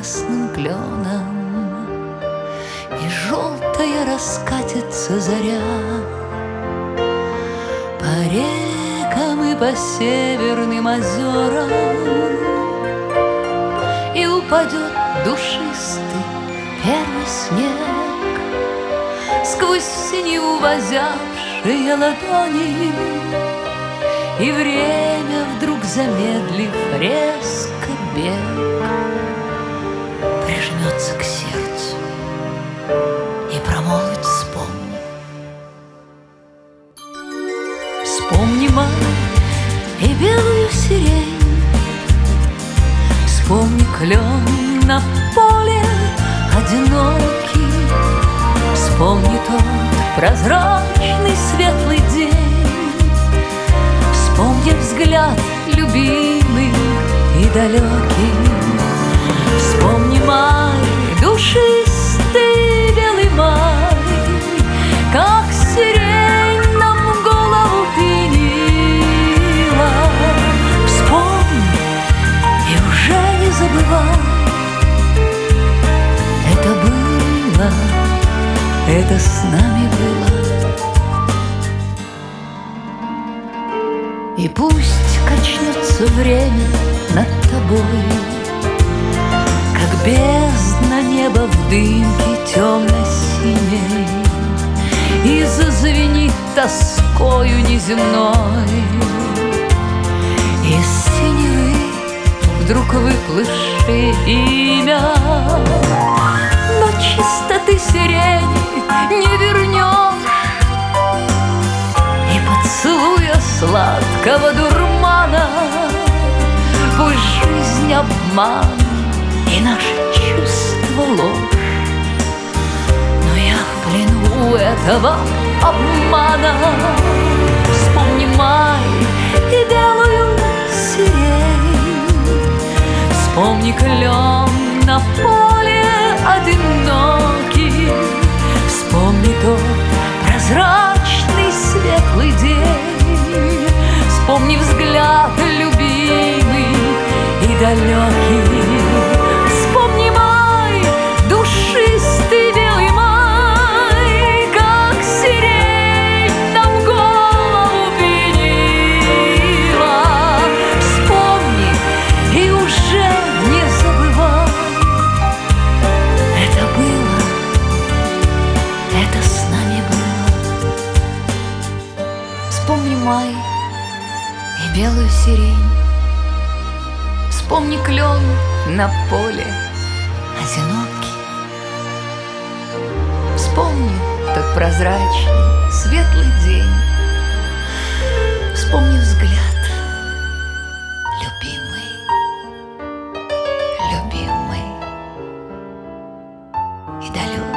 красным кленом, и желтая раскатится заря по рекам и по северным озерам, и упадет душистый первый снег сквозь синеву возявшие ладони, и время, вдруг замедлив резко бег, прижмется к сердцу и промолвит: вспомни. Вспомни май и белую сирень, вспомни клен на поле одинокий, вспомни тот прозрачный светлый день, вспомни взгляд любимый и далекий, вспомни май, душистый белый май, как сирень нам голову пенила. Вспомни и уже не забывай, это было, это с нами было. И пусть качнется время над тобой, как бездна неба в дымке темно-синей, и зазвенит тоскою неземной. Из синевы вдруг выплывшее имя, но чистоты сирени не вернешь, и поцелуя сладкого дурмана пусть жизнь обман и наше чувство ложь, но я в плену этого обмана. Вспомни май и белую сирень, вспомни клен на поле одинокий, вспомни тот прозрачный светлый день, вспомни взгляд любимый и далекий, вспомни май, душистый белый май, как сирень нам голову пенила. Вспомни и уже не забывай, это было, это с нами было. Вспомни май и белую сирень, вспомни клен на поле одинокий, вспомни тот прозрачный светлый день, вспомни взгляд любимый, любимый и далекий.